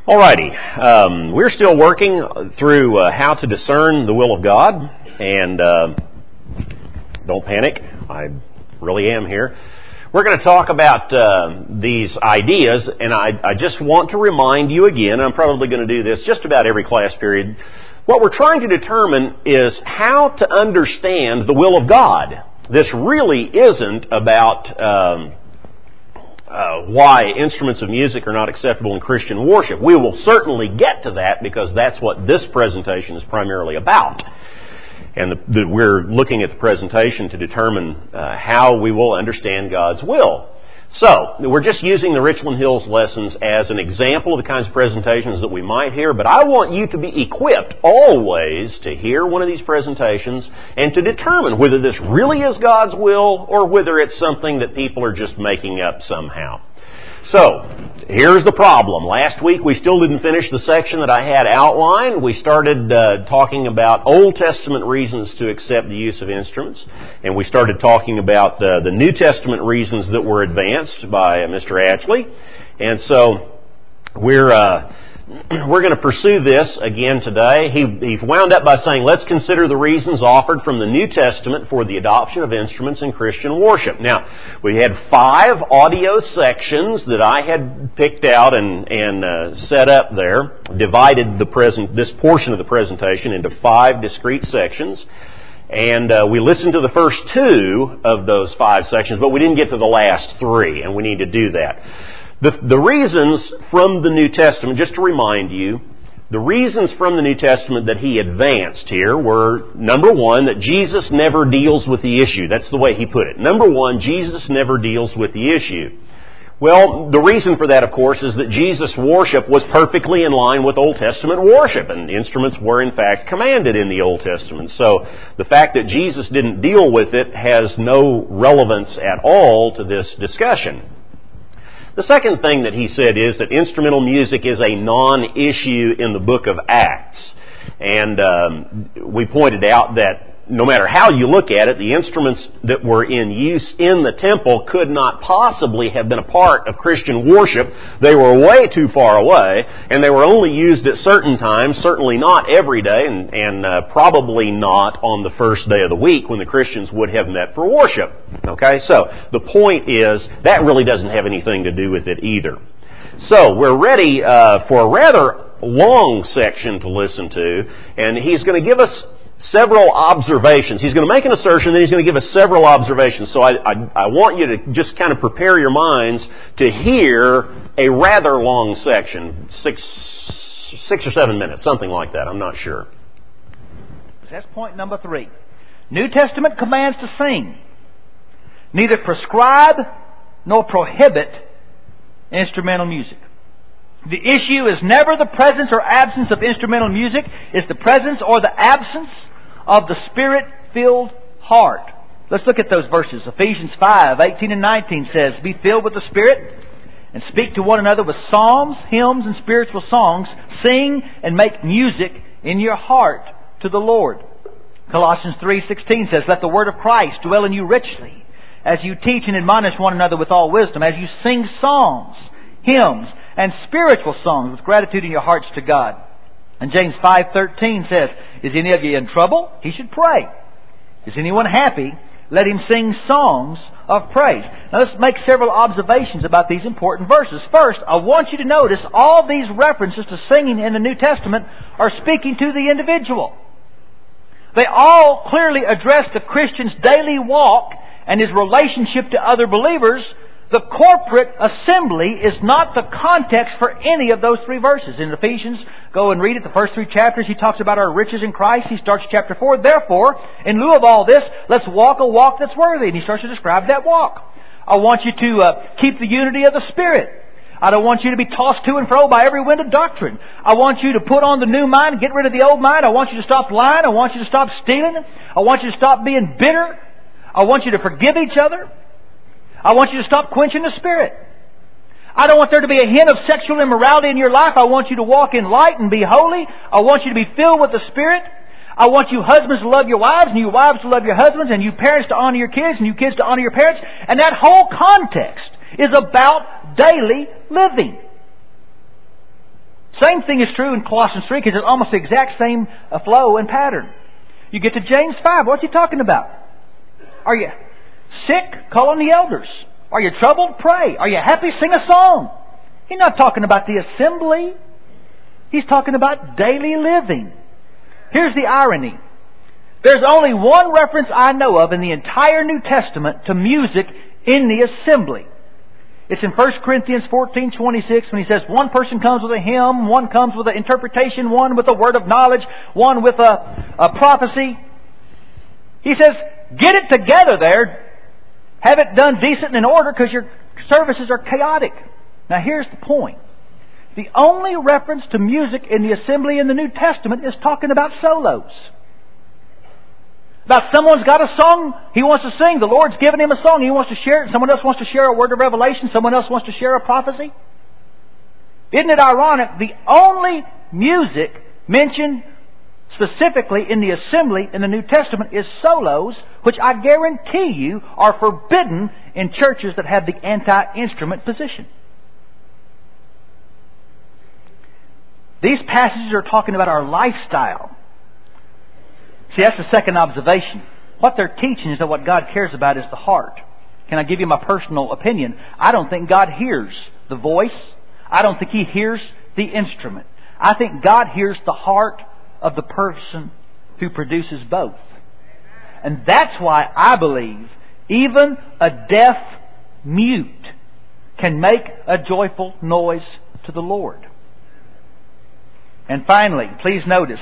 Alrighty, we're still working through how to discern the will of God, and don't panic, I really am here. We're going to talk about these ideas, and I just want to remind you again, I'm probably going to do this just about every class period, what we're trying to determine is how to understand the will of God. This really isn't about why instruments of music are not acceptable in Christian worship. We will certainly get to that because that's what this presentation is primarily about. And we're looking at the presentation to determine how we will understand God's will. So, we're just using the Richland Hills lessons as an example of the kinds of presentations that we might hear, but I want you to be equipped always to hear one of these presentations and to determine whether this really is God's will or whether it's something that people are just making up somehow. So, here's the problem. Last week we still didn't finish the section that I had outlined. We started talking about Old Testament reasons to accept the use of instruments, and we started talking about the New Testament reasons that were advanced by Mr. Atchley. And so, we're going to pursue this again today. He wound up by saying, let's consider the reasons offered from the New Testament for the adoption of instruments in Christian worship. Now, we had 5 audio sections that I had picked out and set up there, divided this portion of the presentation into 5 discrete sections. And we listened to the first 2 of those 5 sections, but we didn't get to the last 3, and we need to do that. The reasons from the New Testament, just to remind you, the reasons from the New Testament that he advanced here were, number 1, that Jesus never deals with the issue. That's the way he put it. Number 1, Jesus never deals with the issue. Well, the reason for that, of course, is that Jesus' worship was perfectly in line with Old Testament worship, and instruments were, in fact, commanded in the Old Testament. So, the fact that Jesus didn't deal with it has no relevance at all to this discussion. The second thing that he said is that instrumental music is a non-issue in the book of Acts. And we pointed out that no matter how you look at it, the instruments that were in use in the temple could not possibly have been a part of Christian worship. They were way too far away, and they were only used at certain times, certainly not every day, and probably not on the first day of the week when the Christians would have met for worship. Okay, so the point is, that really doesn't have anything to do with it either. So, we're ready for a rather long section to listen to, and he's going to give us several observations. He's going to make an assertion, then he's going to give us several observations. So I want you to just kind of prepare your minds to hear a rather long section, 6 or 7 minutes, something like that. I'm not sure. That's point number 3. New Testament commands to sing. Neither prescribe nor prohibit instrumental music. The issue is never the presence or absence of instrumental music. It's the presence or the absence of the Spirit-filled heart. Let's look at those verses. Ephesians 5:18 and 19 says, be filled with the Spirit and speak to one another with psalms, hymns, and spiritual songs. Sing and make music in your heart to the Lord. Colossians 3:16 says, let the word of Christ dwell in you richly as you teach and admonish one another with all wisdom, as you sing psalms, hymns, and spiritual songs with gratitude in your hearts to God. And James 5:13 says, is any of you in trouble? He should pray. Is anyone happy? Let him sing songs of praise. Now let's make several observations about these important verses. First, I want you to notice all these references to singing in the New Testament are speaking to the individual. They all clearly address the Christian's daily walk and his relationship to other believers. The corporate assembly is not the context for any of those 3 verses. In Ephesians, go and read it, the first 3 chapters, he talks about our riches in Christ. He starts chapter 4, therefore, in lieu of all this, let's walk a walk that's worthy. And he starts to describe that walk. I want you to keep the unity of the Spirit. I don't want you to be tossed to and fro by every wind of doctrine. I want you to put on the new mind, get rid of the old mind. I want you to stop lying. I want you to stop stealing. I want you to stop being bitter. I want you to forgive each other. I want you to stop quenching the Spirit. I don't want there to be a hint of sexual immorality in your life. I want you to walk in light and be holy. I want you to be filled with the Spirit. I want you husbands to love your wives, and you wives to love your husbands, and you parents to honor your kids, and you kids to honor your parents. And that whole context is about daily living. Same thing is true in Colossians 3 because it's almost the exact same flow and pattern. You get to James 5. What's he talking about? Are you sick? Call on the elders. Are you troubled? Pray. Are you happy? Sing a song. He's not talking about the assembly. He's talking about daily living. Here's the irony. There's only one reference I know of in the entire New Testament to music in the assembly. It's in 1 Corinthians 14:26 when he says one person comes with a hymn, one comes with an interpretation, one with a word of knowledge, one with a prophecy. He says, get it together there. Have it done decent and in order because your services are chaotic. Now here's the point. The only reference to music in the assembly in the New Testament is talking about solos. About someone's got a song he wants to sing. The Lord's given him a song. He wants to share it. Someone else wants to share a word of revelation. Someone else wants to share a prophecy. Isn't it ironic? The only music mentioned specifically in the assembly in the New Testament is solos, which I guarantee you are forbidden in churches that have the anti-instrument position. These passages are talking about our lifestyle. See, that's the second observation. What they're teaching is that what God cares about is the heart. Can I give you my personal opinion? I don't think God hears the voice. I don't think He hears the instrument. I think God hears the heart of the person who produces both. And that's why I believe even a deaf mute can make a joyful noise to the Lord. And finally, please notice,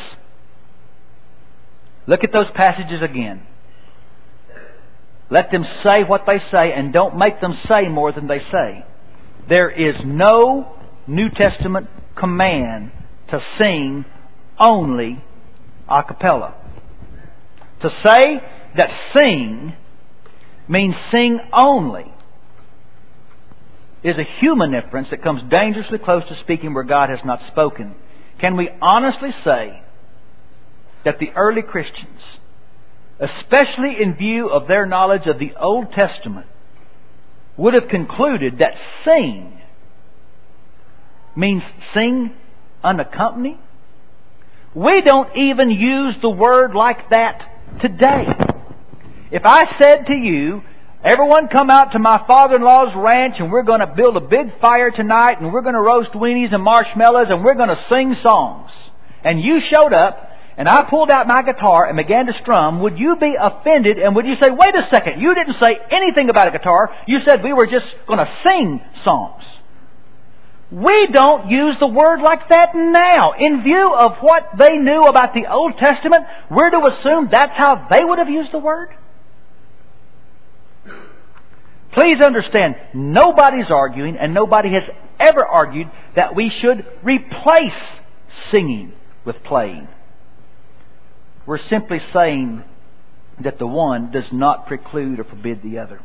look at those passages again. Let them say what they say and don't make them say more than they say. There is no New Testament command to sing only a cappella. To say that sing means sing only is a human inference that comes dangerously close to speaking where God has not spoken. Can we honestly say that the early Christians, especially in view of their knowledge of the Old Testament, would have concluded that sing means sing unaccompanied? We don't even use the word like that today. If I said to you, everyone come out to my father-in-law's ranch and we're going to build a big fire tonight and we're going to roast weenies and marshmallows and we're going to sing songs, and you showed up and I pulled out my guitar and began to strum, would you be offended and would you say, wait a second, you didn't say anything about a guitar, you said we were just going to sing songs? We don't use the word like that now. In view of what they knew about the Old Testament, we're to assume that's how they would have used the word? Please understand, nobody's arguing and nobody has ever argued that we should replace singing with playing. We're simply saying that the one does not preclude or forbid the other.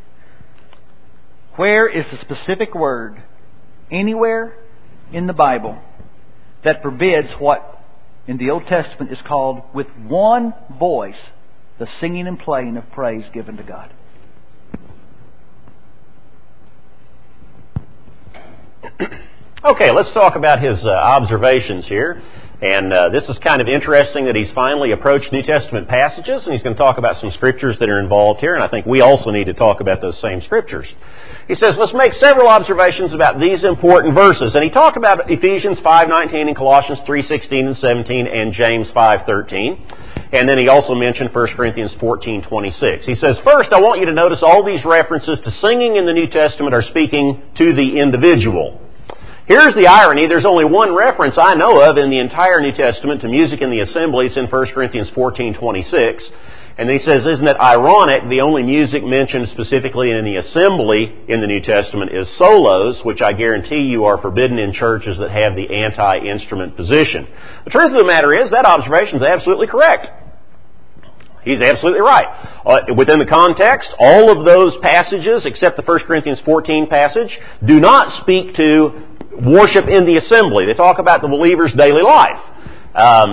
Where is the specific word anywhere in the Bible that forbids what in the Old Testament is called with one voice the singing and playing of praise given to God? Okay, let's talk about his observations here. And this is kind of interesting that he's finally approached New Testament passages, and he's going to talk about some scriptures that are involved here, and I think we also need to talk about those same scriptures. He says, let's make several observations about these important verses. And he talked about Ephesians 5:19 and Colossians 3:16 and 17 and James 5:13. And then he also mentioned 1 Corinthians 14:26. He says, first, I want you to notice all these references to singing in the New Testament are speaking to the individual. Here's the irony. There's only one reference I know of in the entire New Testament to music in the assembly. It's in 1 Corinthians 14:26. And he says, isn't it ironic, the only music mentioned specifically in the assembly in the New Testament is solos, which I guarantee you are forbidden in churches that have the anti-instrument position. The truth of the matter is, that observation is absolutely correct. He's absolutely right. Within the context, all of those passages, except the 1 Corinthians 14 passage, do not speak to worship in the assembly. They talk about the believer's daily life.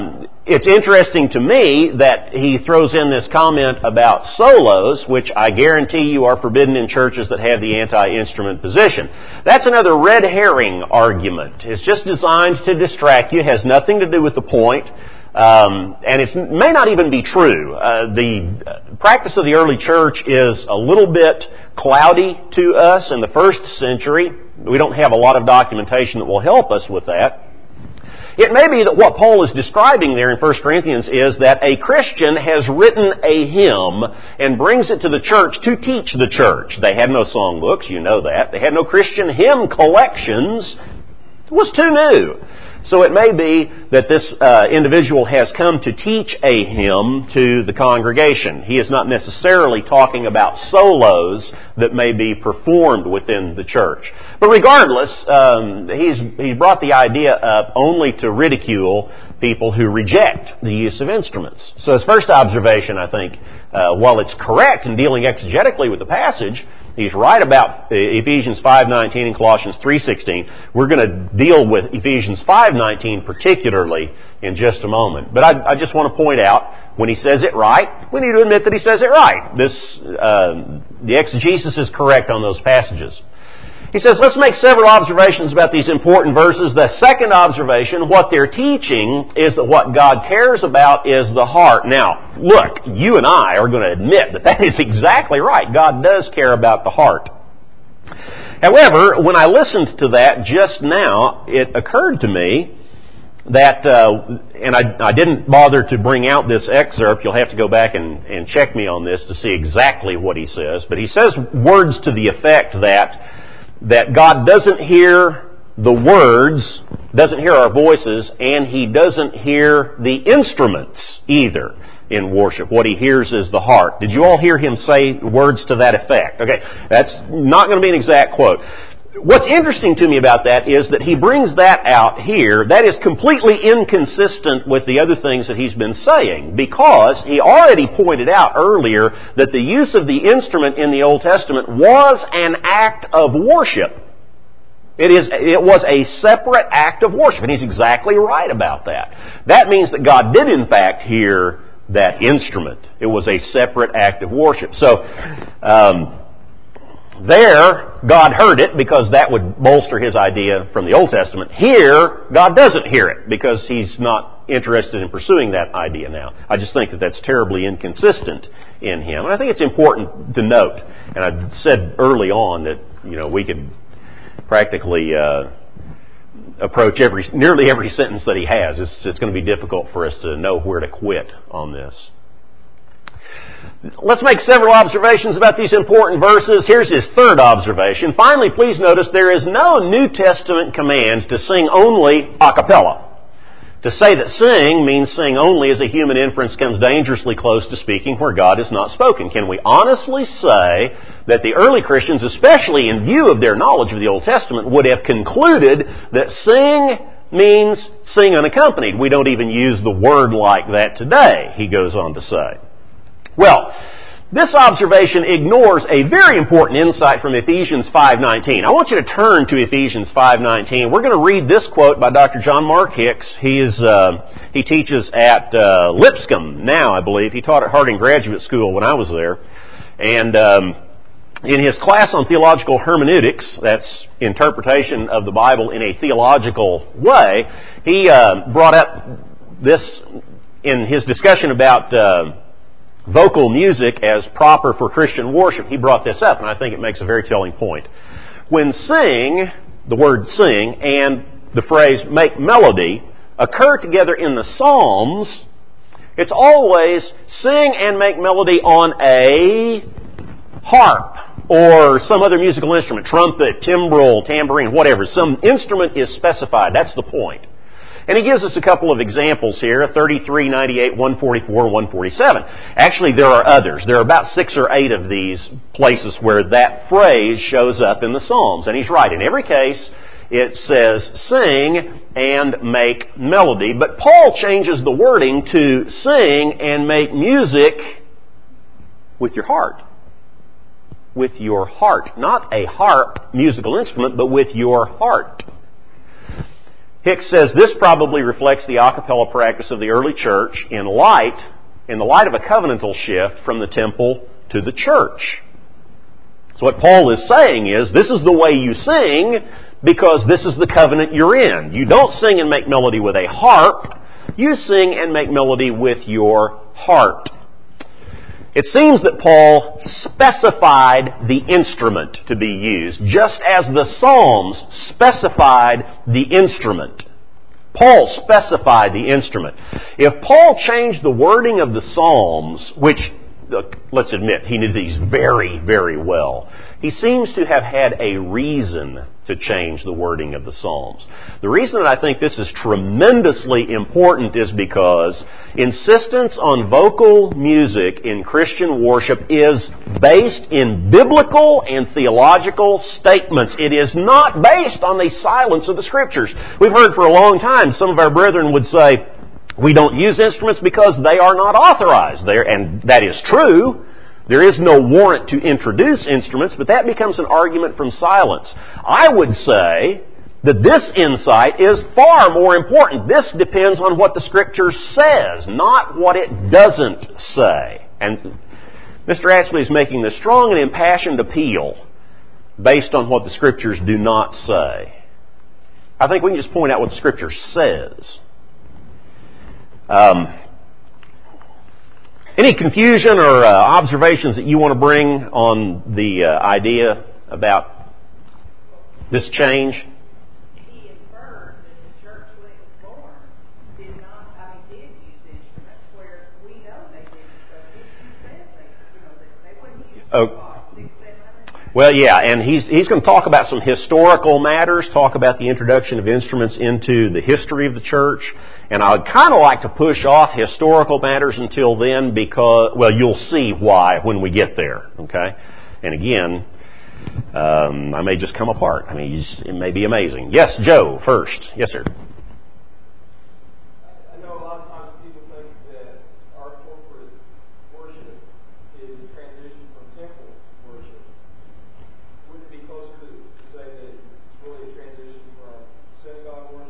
It's interesting to me that he throws in this comment about solos, which I guarantee you are forbidden in churches that have the anti-instrument position. That's another red herring argument. It's just designed to distract you, has nothing to do with the point, and it may not even be true. The practice of the early church is a little bit cloudy to us in the first century. We don't have a lot of documentation that will help us with that. It may be that what Paul is describing there in 1 Corinthians is that a Christian has written a hymn and brings it to the church to teach the church. They had no songbooks, you know that. They had no Christian hymn collections. It was too new. So it may be that this individual has come to teach a hymn to the congregation. He is not necessarily talking about solos that may be performed within the church. But regardless, he's brought the idea up only to ridicule people who reject the use of instruments. So his first observation, I think, while it's correct in dealing exegetically with the passage, he's right about Ephesians 5:19 and Colossians 3:16. We're going to deal with Ephesians 5:19 particularly in just a moment. But I just want to point out, when he says it right, we need to admit that he says it right. The exegesis is correct on those passages. He says, let's make several observations about these important verses. The second observation, what they're teaching, is that what God cares about is the heart. Now, look, you and I are going to admit that that is exactly right. God does care about the heart. However, when I listened to that just now, it occurred to me that, and I didn't bother to bring out this excerpt. You'll have to go back and check me on this to see exactly what he says. But he says words to the effect that God doesn't hear the words, doesn't hear our voices, and He doesn't hear the instruments either in worship. What He hears is the heart. Did you all hear him say words to that effect? Okay, that's not going to be an exact quote. What's interesting to me about that is that he brings that out here. That is completely inconsistent with the other things that he's been saying, because he already pointed out earlier that the use of the instrument in the Old Testament was an act of worship. It was a separate act of worship, and he's exactly right about that. That means that God did in fact hear that instrument. It was a separate act of worship. So, there, God heard it because that would bolster his idea from the Old Testament. Here, God doesn't hear it because He's not interested in pursuing that idea now. I just think that that's terribly inconsistent in Him. And I think it's important to note, and I said early on that, we could practically approach nearly every sentence that he has. It's going to be difficult for us to know where to quit on this. Let's make several observations about these important verses. Here's his third observation. Finally, please notice there is no New Testament command to sing only a cappella. To say that sing means sing only as a human inference comes dangerously close to speaking where God has not spoken. Can we honestly say that the early Christians, especially in view of their knowledge of the Old Testament, would have concluded that sing means sing unaccompanied? We don't even use the word like that today, he goes on to say. Well, this observation ignores a very important insight from Ephesians 5:19. I want you to turn to Ephesians 5:19. We're going to read this quote by Dr. John Mark Hicks. He teaches at Lipscomb now, I believe. He taught at Harding Graduate School when I was there. And in his class on theological hermeneutics, that's interpretation of the Bible in a theological way, he brought up this in his discussion about vocal music as proper for Christian worship. He brought this up, and I think it makes a very telling point. When sing, the word sing, and the phrase make melody occur together in the Psalms, it's always sing and make melody on a harp or some other musical instrument, trumpet, timbrel, tambourine, whatever. Some instrument is specified. That's the point. And he gives us a couple of examples here, 33, 98, 144, 147. Actually, there are others. There are about 6 or 8 of these places where that phrase shows up in the Psalms. And he's right. In every case, it says sing and make melody. But Paul changes the wording to sing and make music with your heart. With your heart. Not a harp musical instrument, but with your heart. Hicks says this probably reflects the a cappella practice of the early church in the light of a covenantal shift from the temple to the church. So what Paul is saying is, this is the way you sing because this is the covenant you're in. You don't sing and make melody with a harp. You sing and make melody with your heart. It seems that Paul specified the instrument to be used, just as the Psalms specified the instrument. Paul specified the instrument. If Paul changed the wording of the Psalms, which, let's admit, he knew these very, very well, he seems to have had a reason to change the wording of the Psalms. The reason that I think this is tremendously important is because insistence on vocal music in Christian worship is based in biblical and theological statements. It is not based on the silence of the Scriptures. We've heard for a long time some of our brethren would say, we don't use instruments because they are not authorized there, and that is true. There is no warrant to introduce instruments, but that becomes an argument from silence. I would say that this insight is far more important. This depends on what the Scripture says, not what it doesn't say. And Mr. Ashley is making this strong and impassioned appeal based on what the Scriptures do not say. I think we can just point out what the Scripture says. Any confusion or observations that you want to bring on the idea about this change? He inferred that the church, when it was born, did use instruments, where we know they didn't. So he said they wouldn't use Well, yeah, and he's going to talk about some historical matters, talk about the introduction of instruments into the history of the church. And I would kind of like to push off historical matters until then because, well, you'll see why when we get there, okay? And again, I may just come apart. I mean, it may be amazing. Yes, Joe, first. Yes, sir. I know a lot of times people think that our corporate worship is a transition from temple worship. Wouldn't it be closer to say that it's really a transition from synagogue worship?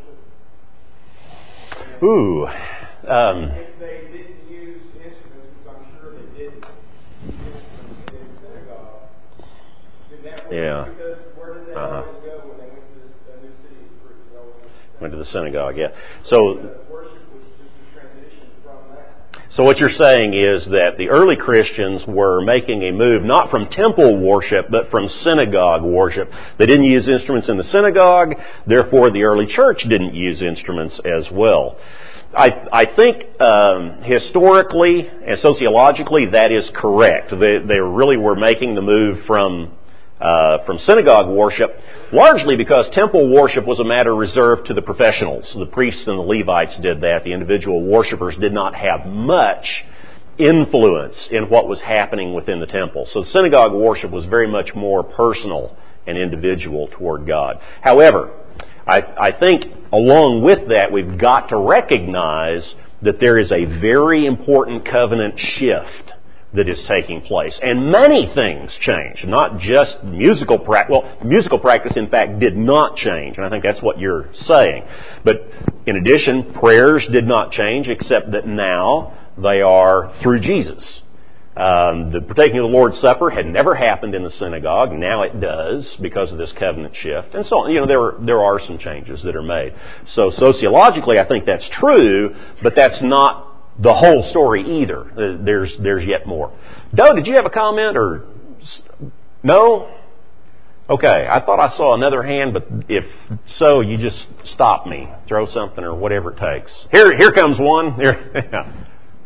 Ooh. If they didn't use instruments, which I'm sure they didn't use instruments in the synagogue, then that would because where did they always go when they went to this new city? Went to the synagogue, yeah. So worship was just a transition from that. So what you're saying is that the early Christians were making a move not from temple worship, but from synagogue worship. They didn't use instruments in the synagogue, therefore the early church didn't use instruments as well. I think historically and sociologically that is correct. They really were making the move from synagogue worship, largely because temple worship was a matter reserved to the professionals. The priests and the Levites did that. The individual worshipers did not have much influence in what was happening within the temple. So synagogue worship was very much more personal and individual toward God. However, I think along with that, we've got to recognize that there is a very important covenant shift that is taking place. And many things change, not just musical practice. Well, musical practice, in fact, did not change, and I think that's what you're saying. But in addition, prayers did not change, except that now they are through Jesus. The partaking of the Lord's Supper had never happened in the synagogue. Now it does because of this covenant shift. And so, there are some changes that are made. So sociologically, I think that's true, but that's not the whole story either. There's yet more. Doe, did you have a comment or no? Okay, I thought I saw another hand, but if so, you just stop me, throw something or whatever it takes. Here comes one. Yeah.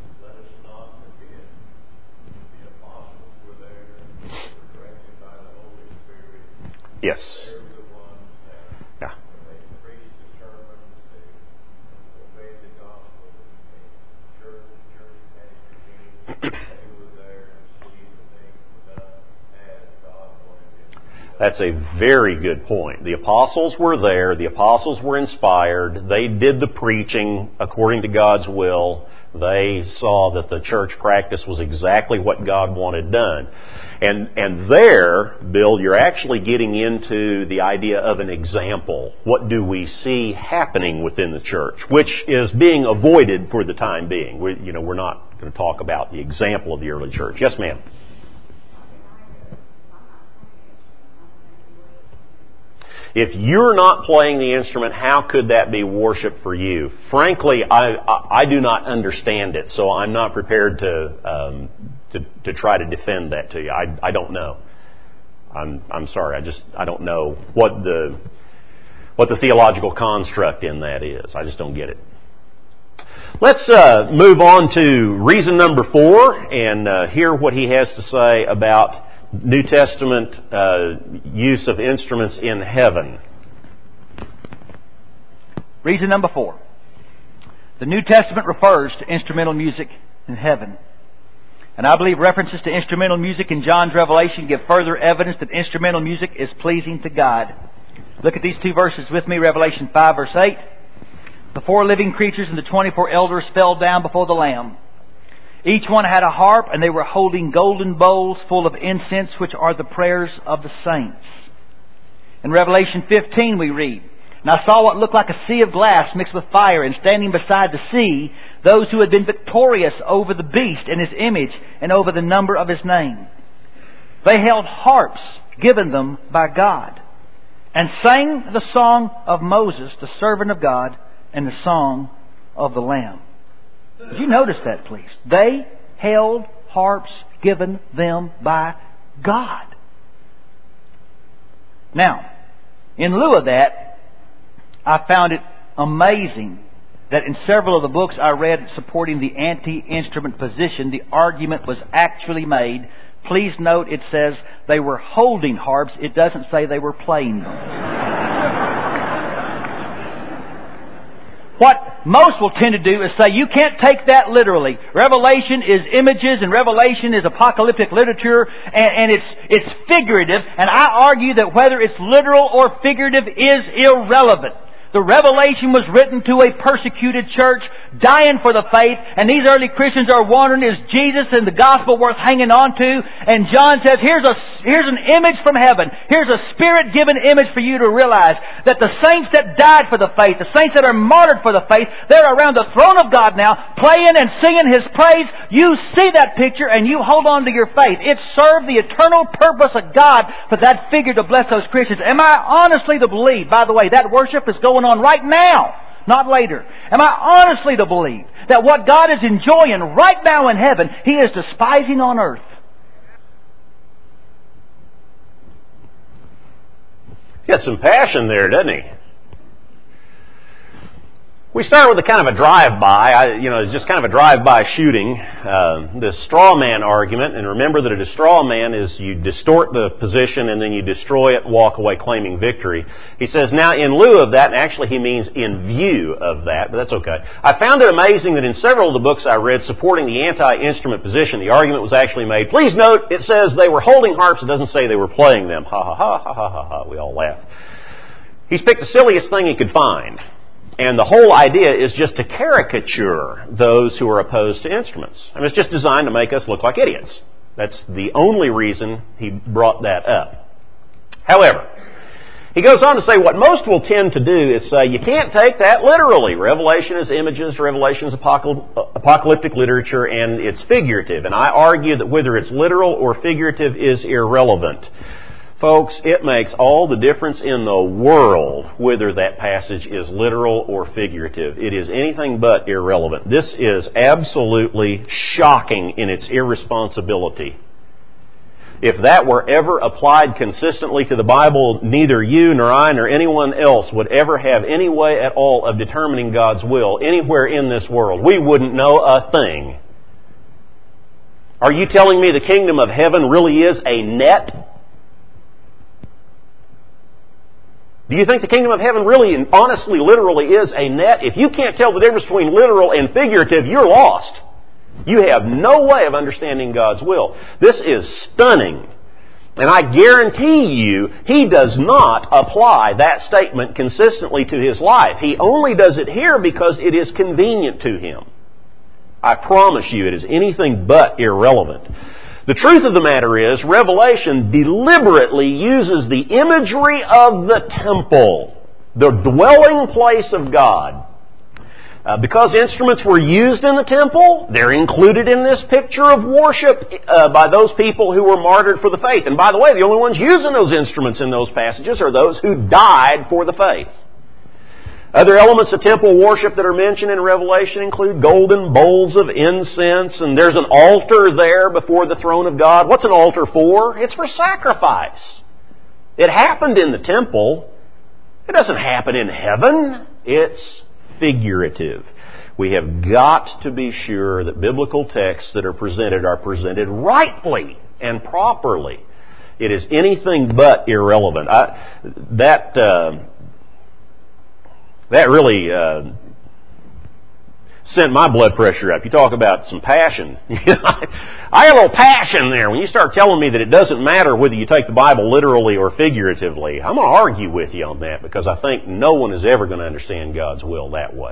Yes. Yeah. That's a very good point. The apostles were there. The apostles were inspired. They did the preaching according to God's will. They saw that the church practice was exactly what God wanted done. And there, Bill, you're actually getting into the idea of an example. What do we see happening within the church? Which is being avoided for the time being. We're not going to talk about the example of the early church. Yes, ma'am. If you're not playing the instrument, how could that be worship for you? Frankly, I do not understand it, so I'm not prepared to try to defend that to you. I don't know. I'm sorry. I don't know what the theological construct in that is. I just don't get it. Let's move on to reason number 4 and hear what he has to say about New Testament use of instruments in heaven. Reason number 4. The New Testament refers to instrumental music in heaven. And I believe references to instrumental music in John's Revelation give further evidence that instrumental music is pleasing to God. Look at these 2 verses with me, Revelation 5 verse 8. The 4 living creatures and the 24 elders fell down before the Lamb. Each one had a harp, and they were holding golden bowls full of incense, which are the prayers of the saints. In Revelation 15 we read, And I saw what looked like a sea of glass mixed with fire, and standing beside the sea, those who had been victorious over the beast and his image, and over the number of his name. They held harps given them by God, and sang the song of Moses, the servant of God, and the song of the Lamb. Did you notice that, please? They held harps given them by God. Now, in lieu of that, I found it amazing that in several of the books I read supporting the anti-instrument position, the argument was actually made. Please note it says they were holding harps. It doesn't say they were playing them. What most will tend to do is say, you can't take that literally. Revelation is images and Revelation is apocalyptic literature and it's figurative. And I argue that whether it's literal or figurative is irrelevant. The Revelation was written to a persecuted church, dying for the faith, and these early Christians are wondering, is Jesus and the gospel worth hanging on to? And John says, here's an image from heaven. Here's a Spirit-given image for you to realize that the saints that died for the faith, the saints that are martyred for the faith, they're around the throne of God now, playing and singing His praise. You see that picture and you hold on to your faith. It served the eternal purpose of God for that figure to bless those Christians. Am I honestly to believe, by the way, that worship is going on right now, not later. Am I honestly to believe that what God is enjoying right now in heaven, He is despising on earth? Got some passion there, doesn't he? We start with a kind of a drive-by. It's just kind of a drive-by shooting. The straw man argument, and remember that a straw man is you distort the position and then you destroy it, walk away claiming victory. He says, now in lieu of that, and actually he means in view of that, but that's okay. I found it amazing that in several of the books I read supporting the anti-instrument position, the argument was actually made. Please note, it says they were holding harps. It doesn't say they were playing them. Ha ha ha ha ha ha ha. We all laughed. He's picked the silliest thing he could find. And the whole idea is just to caricature those who are opposed to instruments. I mean, it's just designed to make us look like idiots. That's the only reason he brought that up. However, he goes on to say what most will tend to do is say, you can't take that literally. Revelation is images, Revelation is apocalyptic literature, and it's figurative. And I argue that whether it's literal or figurative is irrelevant. Folks, it makes all the difference in the world whether that passage is literal or figurative. It is anything but irrelevant. This is absolutely shocking in its irresponsibility. If that were ever applied consistently to the Bible, neither you nor I nor anyone else would ever have any way at all of determining God's will anywhere in this world. We wouldn't know a thing. Are you telling me the kingdom of heaven really is a net? Do you think the kingdom of heaven really, honestly, literally is a net? If you can't tell the difference between literal and figurative, you're lost. You have no way of understanding God's will. This is stunning. And I guarantee you, he does not apply that statement consistently to his life. He only does it here because it is convenient to him. I promise you, it is anything but irrelevant. The truth of the matter is, Revelation deliberately uses the imagery of the temple, the dwelling place of God. Because instruments were used in the temple, they're included in this picture of worship by those people who were martyred for the faith. And by the way, the only ones using those instruments in those passages are those who died for the faith. Other elements of temple worship that are mentioned in Revelation include golden bowls of incense, and there's an altar there before the throne of God. What's an altar for? It's for sacrifice. It happened in the temple. It doesn't happen in heaven. It's figurative. We have got to be sure that biblical texts that are presented rightly and properly. It is anything but irrelevant. That really sent my blood pressure up. You talk about some passion. I got a little passion there. When you start telling me that it doesn't matter whether you take the Bible literally or figuratively, I'm going to argue with you on that because I think no one is ever going to understand God's will that way.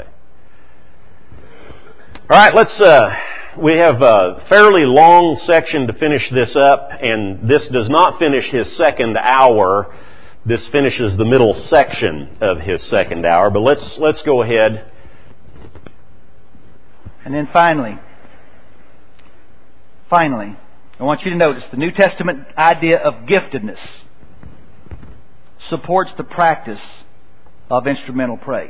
All right, we have a fairly long section to finish this up, and this does not finish his second hour. This finishes the middle section of his second hour, but let's go ahead. And then finally, I want you to notice the New Testament idea of giftedness supports the practice of instrumental praise.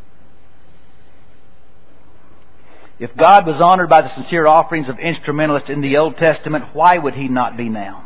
If God was honored by the sincere offerings of instrumentalists in the Old Testament, why would He not be now?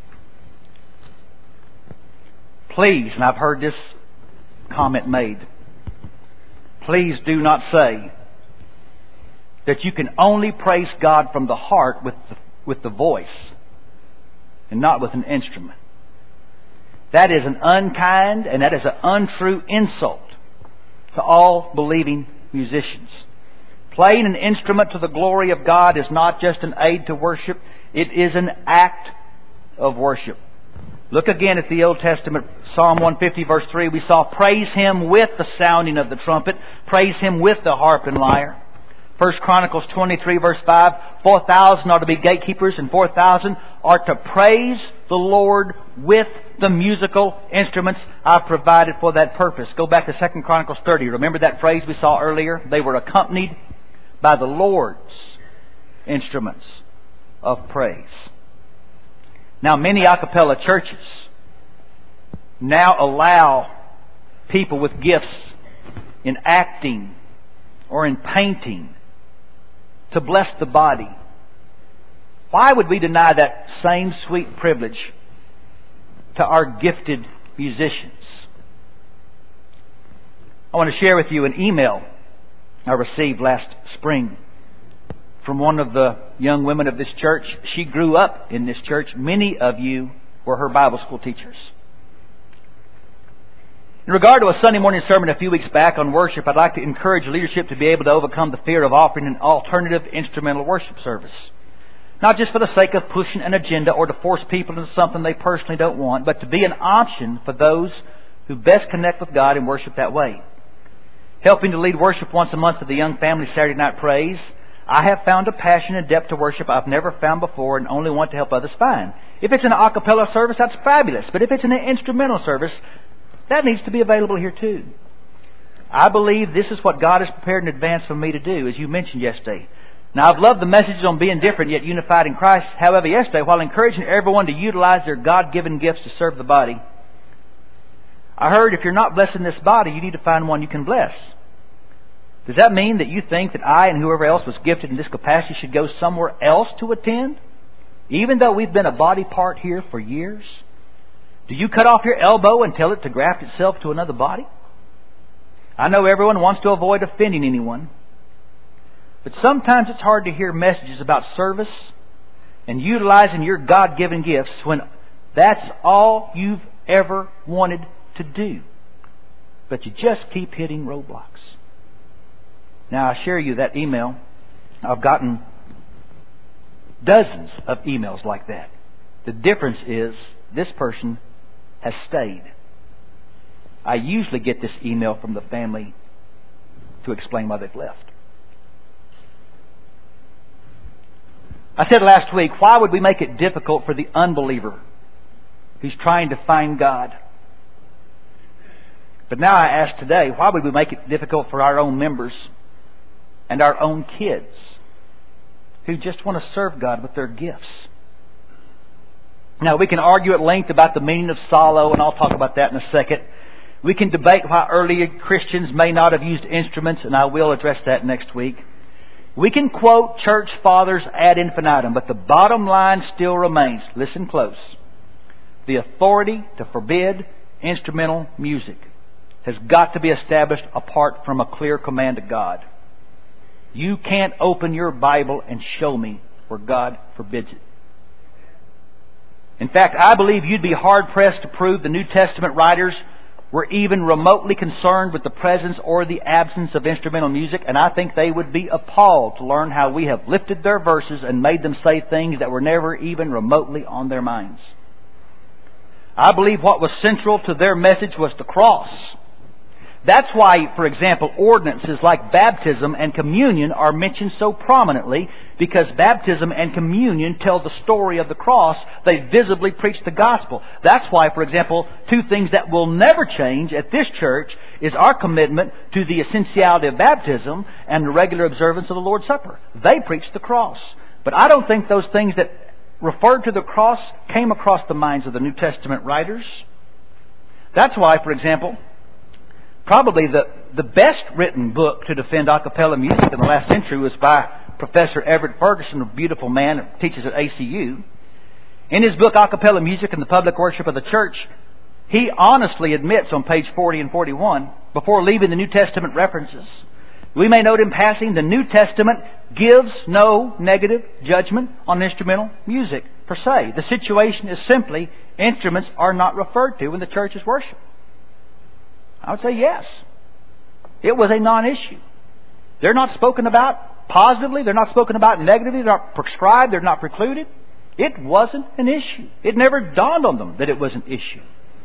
Please, and I've heard this comment made, please do not say that you can only praise God from the heart with the voice and not with an instrument. That is an unkind and that is an untrue insult to all believing musicians. Playing an instrument to the glory of God is not just an aid to worship, it is an act of worship. Look again at the Old Testament, Psalm 150 verse 3. We saw, praise Him with the sounding of the trumpet, praise Him with the harp and lyre. 1 Chronicles 23 verse 5, 4,000 are to be gatekeepers and 4,000 are to praise the Lord with the musical instruments I've provided for that purpose. Go back to 2 Chronicles 30. Remember that phrase we saw earlier? They were accompanied by the Lord's instruments of praise. Now, many a cappella churches now allow people with gifts in acting or in painting to bless the body. Why would we deny that same sweet privilege to our gifted musicians? I want to share with you an email I received last spring from one of the young women of this church. She grew up in this church. Many of you were her Bible school teachers. In regard to a Sunday morning sermon a few weeks back on worship, I'd like to encourage leadership to be able to overcome the fear of offering an alternative instrumental worship service. Not just for the sake of pushing an agenda or to force people into something they personally don't want, but to be an option for those who best connect with God and worship that way. Helping to lead worship once a month for the young family Saturday night praise, I have found a passion and depth to worship I've never found before and only want to help others find. If it's an a cappella service, that's fabulous. But if it's an instrumental service, that needs to be available here too. I believe this is what God has prepared in advance for me to do, as you mentioned yesterday. Now, I've loved the messages on being different yet unified in Christ. However, yesterday, while encouraging everyone to utilize their God-given gifts to serve the body, I heard if you're not blessing this body, you need to find one you can bless. Does that mean that you think that I and whoever else was gifted in this capacity should go somewhere else to attend? Even though we've been a body part here for years? Do you cut off your elbow and tell it to graft itself to another body? I know everyone wants to avoid offending anyone, but sometimes it's hard to hear messages about service and utilizing your God-given gifts when that's all you've ever wanted to do. But you just keep hitting roadblocks. Now, I share you that email. I've gotten dozens of emails like that. The difference is this person has stayed. I usually get this email from the family to explain why they've left. I said last week, why would we make it difficult for the unbeliever who's trying to find God? But now I ask today, why would we make it difficult for our own members and our own kids who just want to serve God with their gifts? Now, we can argue at length about the meaning of solo, and I'll talk about that in a second. We can debate why early Christians may not have used instruments, and I will address that next week. We can quote church fathers ad infinitum, but the bottom line still remains. Listen close. The authority to forbid instrumental music has got to be established apart from a clear command of God. You can't open your Bible and show me where God forbids it. In fact, I believe you'd be hard-pressed to prove the New Testament writers were even remotely concerned with the presence or the absence of instrumental music, and I think they would be appalled to learn how we have lifted their verses and made them say things that were never even remotely on their minds. I believe what was central to their message was the cross. That's why, for example, ordinances like baptism and communion are mentioned so prominently, because baptism and communion tell the story of the cross. They visibly preach the gospel. That's why, for example, two things that will never change at this church is our commitment to the essentiality of baptism and the regular observance of the Lord's Supper. They preach the cross. But I don't think those things that referred to the cross came across the minds of the New Testament writers. That's why, for example, probably the best written book to defend a cappella music in the last century was by Professor Everett Ferguson, a beautiful man who teaches at ACU. In his book, A Cappella Music and the Public Worship of the Church, he honestly admits on page 40 and 41, before leaving the New Testament references, we may note in passing, the New Testament gives no negative judgment on instrumental music per se. The situation is simply instruments are not referred to in the church's worship. I would say yes. It was a non-issue. They're not spoken about positively. They're not spoken about negatively. They're not prescribed. They're not precluded. It wasn't an issue. It never dawned on them that it was an issue.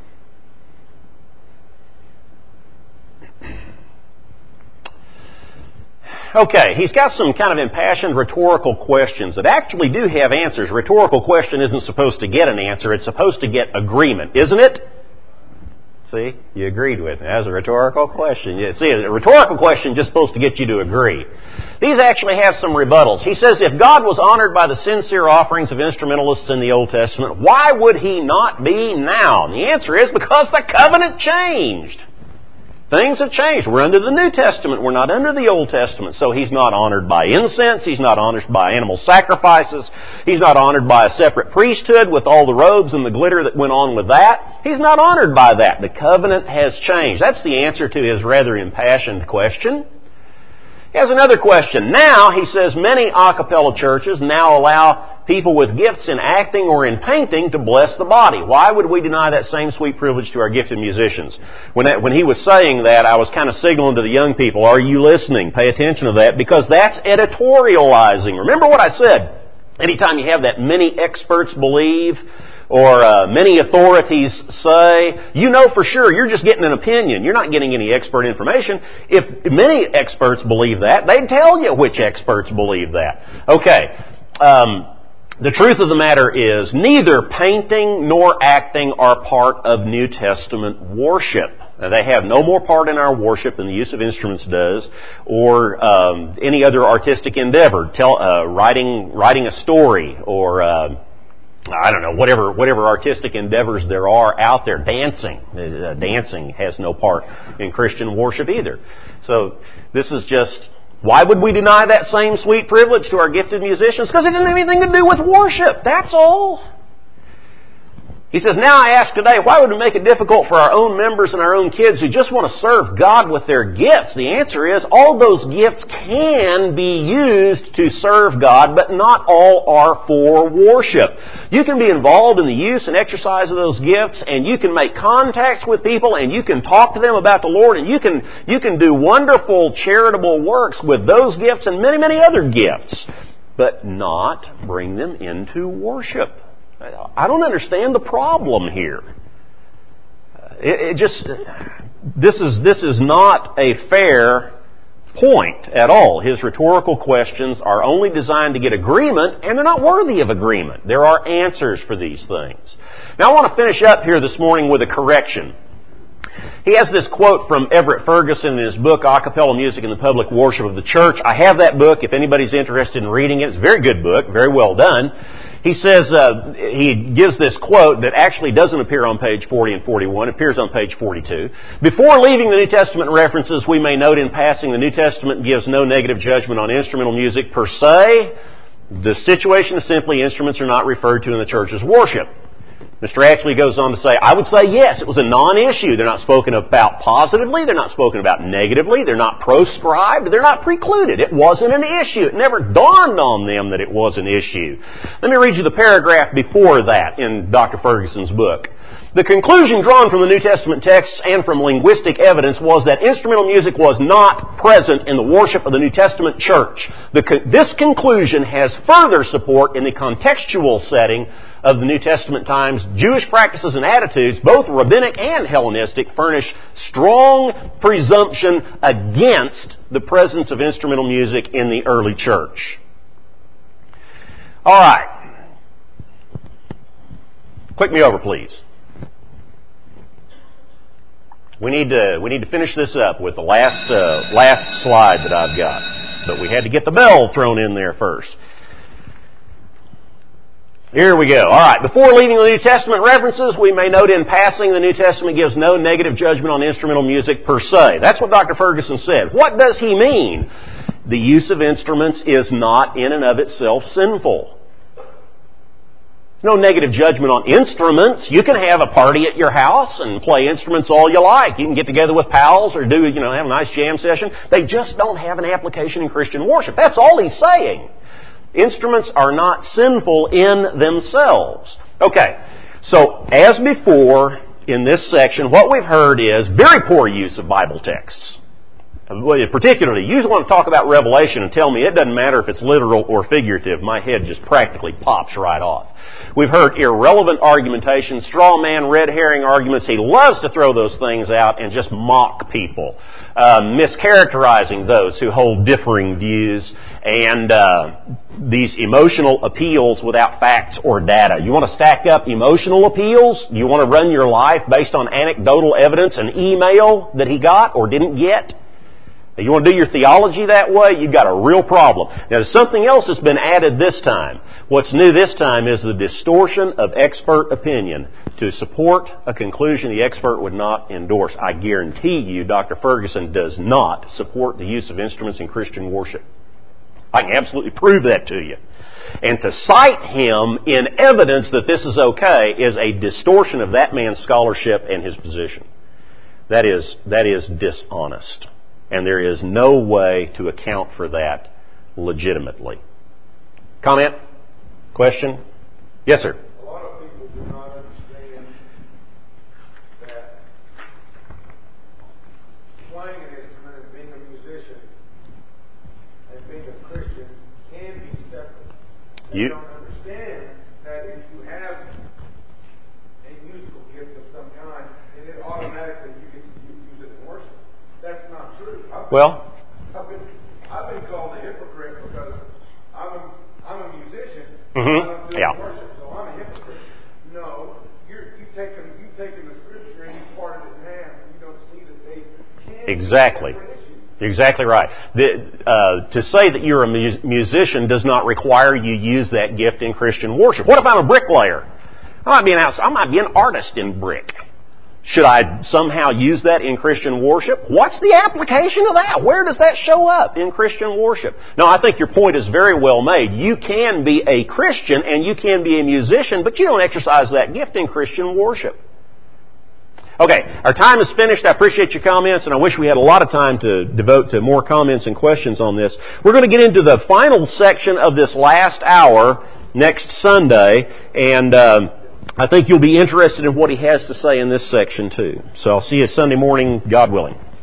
Okay, he's got some kind of impassioned rhetorical questions that actually do have answers. A rhetorical question isn't supposed to get an answer. It's supposed to get agreement, isn't it? See, you agreed with me. That's a rhetorical question. See, a rhetorical question is just supposed to get you to agree. These actually have some rebuttals. He says, if God was honored by the sincere offerings of instrumentalists in the Old Testament, why would He not be now? And the answer is because the covenant changed. Things have changed. We're under the New Testament. We're not under the Old Testament. So He's not honored by incense. He's not honored by animal sacrifices. He's not honored by a separate priesthood with all the robes and the glitter that went on with that. He's not honored by that. The covenant has changed. That's the answer to his rather impassioned question. He has another question. Now, he says, many a cappella churches now allow people with gifts in acting or in painting to bless the body. Why would we deny that same sweet privilege to our gifted musicians? When he was saying that, I was kind of signaling to the young people, are you listening? Pay attention to that, because that's editorializing. Remember what I said. Anytime you have that many experts believe, or many authorities say, you know for sure, you're just getting an opinion. You're not getting any expert information. If many experts believe that, they'd tell you which experts believe that. Okay. The truth of the matter is, neither painting nor acting are part of New Testament worship. Now, they have no more part in our worship than the use of instruments does, or any other artistic endeavor, writing a story, or I don't know, whatever artistic endeavors there are out there. Dancing. Dancing has no part in Christian worship either. So this is just, why would we deny that same sweet privilege to our gifted musicians? Because it doesn't have anything to do with worship. That's all. He says, now I ask today, why would it make it difficult for our own members and our own kids who just want to serve God with their gifts? The answer is, all those gifts can be used to serve God, but not all are for worship. You can be involved in the use and exercise of those gifts, and you can make contacts with people, and you can talk to them about the Lord, and you can do wonderful charitable works with those gifts and many, many other gifts, but not bring them into worship. I don't understand the problem here. This is not a fair point at all. His rhetorical questions are only designed to get agreement, and they're not worthy of agreement. There are answers for these things. Now I want to finish up here this morning with a correction. He has this quote from Everett Ferguson in his book, Acapella Music in the Public Worship of the Church. I have that book if anybody's interested in reading it. It's a very good book, very well done. He says, he gives this quote that actually doesn't appear on page 40 and 41. It appears on page 42. Before leaving the New Testament references, we may note in passing the New Testament gives no negative judgment on instrumental music per se. The situation is simply instruments are not referred to in the church's worship. Mr. Ashley goes on to say, I would say yes, it was a non-issue. They're not spoken about positively. They're not spoken about negatively. They're not proscribed. They're not precluded. It wasn't an issue. It never dawned on them that it was an issue. Let me read you the paragraph before that in Dr. Ferguson's book. The conclusion drawn from the New Testament texts and from linguistic evidence was that instrumental music was not present in the worship of the New Testament church. This conclusion has further support in the contextual setting of the New Testament times. Jewish practices and attitudes, both rabbinic and Hellenistic, furnish strong presumption against the presence of instrumental music in the early church. All right. Click me over, please. We need to finish this up with the last slide that I've got. But we had to get the bell thrown in there first. Here we go. All right. Before leaving the New Testament references, we may note in passing the New Testament gives no negative judgment on instrumental music per se. That's what Dr. Ferguson said. What does he mean? The use of instruments is not in and of itself sinful. No negative judgment on instruments. You can have a party at your house and play instruments all you like. You can get together with pals or have a nice jam session. They just don't have an application in Christian worship. That's all he's saying. Instruments are not sinful in themselves. Okay, so as before in this section, what we've heard is very poor use of Bible texts. Particularly, you want to talk about Revelation and tell me it doesn't matter if it's literal or figurative. My head just practically pops right off. We've heard irrelevant argumentation, straw man, red herring arguments. He loves to throw those things out and just mock people, mischaracterizing those who hold differing views, and these emotional appeals without facts or data. You want to stack up emotional appeals? You want to run your life based on anecdotal evidence, an email that he got or didn't get? You want to do your theology that way? You've got a real problem. Now, there's something else that's been added this time. What's new this time is the distortion of expert opinion to support a conclusion the expert would not endorse. I guarantee you Dr. Ferguson does not support the use of instruments in Christian worship. I can absolutely prove that to you. And to cite him in evidence that this is okay is a distortion of that man's scholarship and his position. That is dishonest. And there is no way to account for that legitimately. Comment? Question? Yes, sir. A lot of people do not understand that playing an instrument and being a musician and being a Christian can be separate. They don't understand that if you have a musical gift of some kind, then it automatically you can use it in worship. That's not true. I've been called a hypocrite because I'm a musician. I don't do worship, so I'm a hypocrite. No, you've taken the scripture and you've parted it in half, and you don't see that they can. Exactly. You're exactly right. To say that you're a musician does not require you use that gift in Christian worship. What if I'm a bricklayer? I might be an artist in brick. Should I somehow use that in Christian worship? What's the application of that? Where does that show up in Christian worship? No, I think your point is very well made. You can be a Christian and you can be a musician, but you don't exercise that gift in Christian worship. Okay, our time is finished. I appreciate your comments, and I wish we had a lot of time to devote to more comments and questions on this. We're going to get into the final section of this last hour next Sunday, and I think you'll be interested in what he has to say in this section too. So I'll see you Sunday morning, God willing.